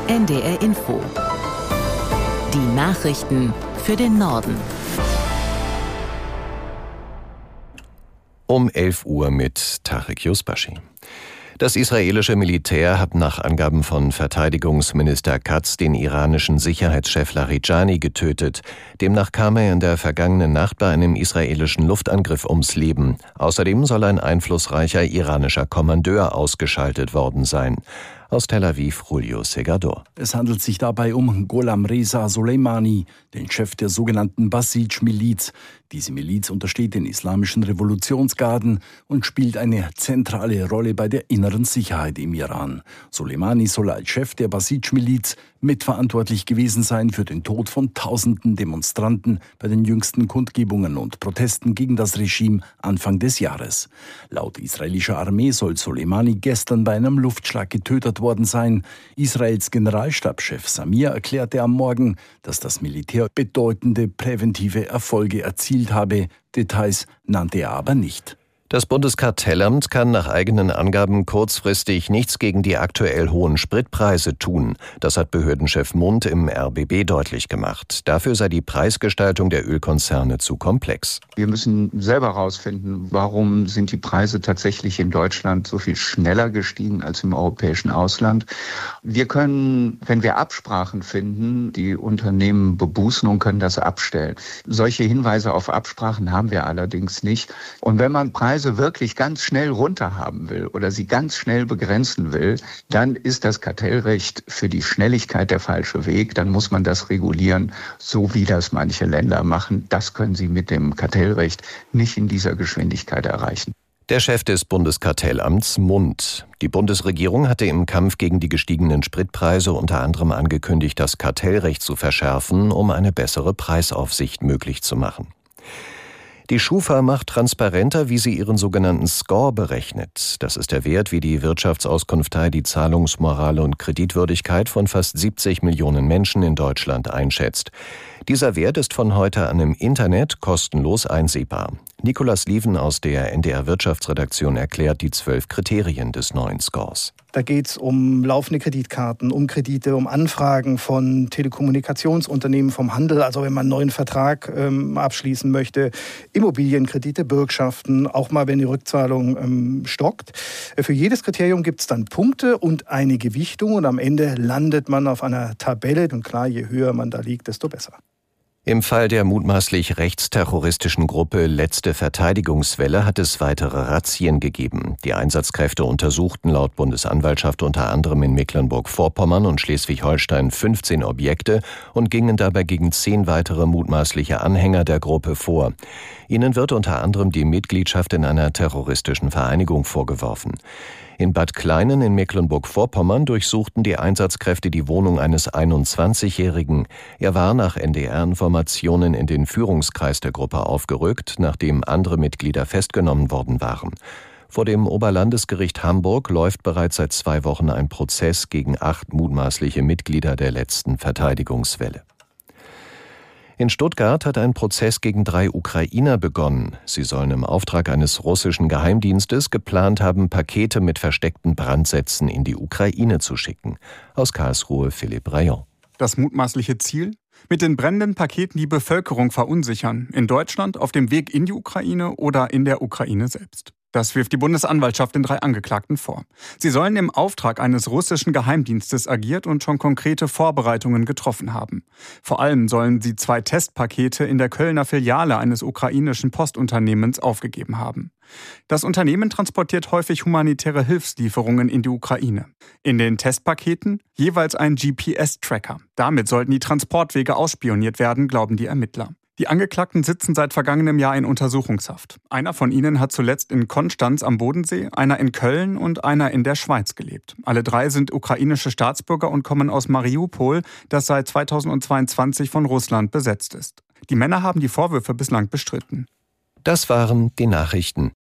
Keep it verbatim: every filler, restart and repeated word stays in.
N D R Info. Die Nachrichten für den Norden. Um elf Uhr mit Tarek Yusbashi. Das israelische Militär hat nach Angaben von Verteidigungsminister Katz den iranischen Sicherheitschef Larijani getötet. Demnach kam er in der vergangenen Nacht bei einem israelischen Luftangriff ums Leben. Außerdem soll ein einflussreicher iranischer Kommandeur ausgeschaltet worden sein. Aus Tel Aviv, Julio Segador. Es handelt sich dabei um Gholam Reza Soleimani, den Chef der sogenannten Basij-Miliz. Diese Miliz untersteht den islamischen Revolutionsgarden und spielt eine zentrale Rolle bei der inneren Sicherheit im Iran. Soleimani soll als Chef der Basij-Miliz mitverantwortlich gewesen sein für den Tod von tausenden Demonstranten bei den jüngsten Kundgebungen und Protesten gegen das Regime Anfang des Jahres. Laut israelischer Armee soll Soleimani gestern bei einem Luftschlag getötet worden sein. Israels Generalstabschef Samir erklärte am Morgen, dass das Militär bedeutende präventive Erfolge erzielt habe. Details nannte er aber nicht. Das Bundeskartellamt kann nach eigenen Angaben kurzfristig nichts gegen die aktuell hohen Spritpreise tun. Das hat Behördenchef Mund im R B B deutlich gemacht. Dafür sei die Preisgestaltung der Ölkonzerne zu komplex. Wir müssen selber herausfinden, warum sind die Preise tatsächlich in Deutschland so viel schneller gestiegen als im europäischen Ausland. Wir können, wenn wir Absprachen finden, die Unternehmen bebußen und können das abstellen. Solche Hinweise auf Absprachen haben wir allerdings nicht. Und wenn man Preise wirklich ganz schnell runter haben will oder sie ganz schnell begrenzen will, dann ist das Kartellrecht für die Schnelligkeit der falsche Weg. Dann muss man das regulieren, so wie das manche Länder machen. Das können sie mit dem Kartellrecht nicht in dieser Geschwindigkeit erreichen. Der Chef des Bundeskartellamts Mund. Die Bundesregierung hatte im Kampf gegen die gestiegenen Spritpreise unter anderem angekündigt, das Kartellrecht zu verschärfen, um eine bessere Preisaufsicht möglich zu machen. Die Schufa macht transparenter, wie sie ihren sogenannten Score berechnet. Das ist der Wert, wie die Wirtschaftsauskunftei die Zahlungsmoral und Kreditwürdigkeit von fast siebzig Millionen Menschen in Deutschland einschätzt. Dieser Wert ist von heute an im Internet kostenlos einsehbar. Nicolas Lieven aus der N D R Wirtschaftsredaktion erklärt die zwölf Kriterien des neuen Scores. Da geht es um laufende Kreditkarten, um Kredite, um Anfragen von Telekommunikationsunternehmen, vom Handel, also wenn man einen neuen Vertrag ähm, abschließen möchte, Immobilienkredite, Bürgschaften, auch mal wenn die Rückzahlung ähm, stockt. Für jedes Kriterium gibt es dann Punkte und eine Gewichtung und am Ende landet man auf einer Tabelle und klar, je höher man da liegt, desto besser. Im Fall der mutmaßlich rechtsterroristischen Gruppe Letzte Verteidigungswelle hat es weitere Razzien gegeben. Die Einsatzkräfte untersuchten laut Bundesanwaltschaft unter anderem in Mecklenburg-Vorpommern und Schleswig-Holstein fünfzehn Objekte und gingen dabei gegen zehn weitere mutmaßliche Anhänger der Gruppe vor. Ihnen wird unter anderem die Mitgliedschaft in einer terroristischen Vereinigung vorgeworfen. In Bad Kleinen in Mecklenburg-Vorpommern durchsuchten die Einsatzkräfte die Wohnung eines einundzwanzigjährigen. Er war nach N D R-Informationen in den Führungskreis der Gruppe aufgerückt, nachdem andere Mitglieder festgenommen worden waren. Vor dem Oberlandesgericht Hamburg läuft bereits seit zwei Wochen ein Prozess gegen acht mutmaßliche Mitglieder der Letzten Verteidigungswelle. In Stuttgart hat ein Prozess gegen drei Ukrainer begonnen. Sie sollen im Auftrag eines russischen Geheimdienstes geplant haben, Pakete mit versteckten Brandsätzen in die Ukraine zu schicken. Aus Karlsruhe Philipp Rayon. Das mutmaßliche Ziel? Mit den brennenden Paketen die Bevölkerung verunsichern. In Deutschland, auf dem Weg in die Ukraine oder in der Ukraine selbst. Das wirft die Bundesanwaltschaft den drei Angeklagten vor. Sie sollen im Auftrag eines russischen Geheimdienstes agiert und schon konkrete Vorbereitungen getroffen haben. Vor allem sollen sie zwei Testpakete in der Kölner Filiale eines ukrainischen Postunternehmens aufgegeben haben. Das Unternehmen transportiert häufig humanitäre Hilfslieferungen in die Ukraine. In den Testpaketen jeweils ein G P S-Tracker. Damit sollten die Transportwege ausspioniert werden, glauben die Ermittler. Die Angeklagten sitzen seit vergangenem Jahr in Untersuchungshaft. Einer von ihnen hat zuletzt in Konstanz am Bodensee, einer in Köln und einer in der Schweiz gelebt. Alle drei sind ukrainische Staatsbürger und kommen aus Mariupol, das seit zweitausendzweiundzwanzig von Russland besetzt ist. Die Männer haben die Vorwürfe bislang bestritten. Das waren die Nachrichten.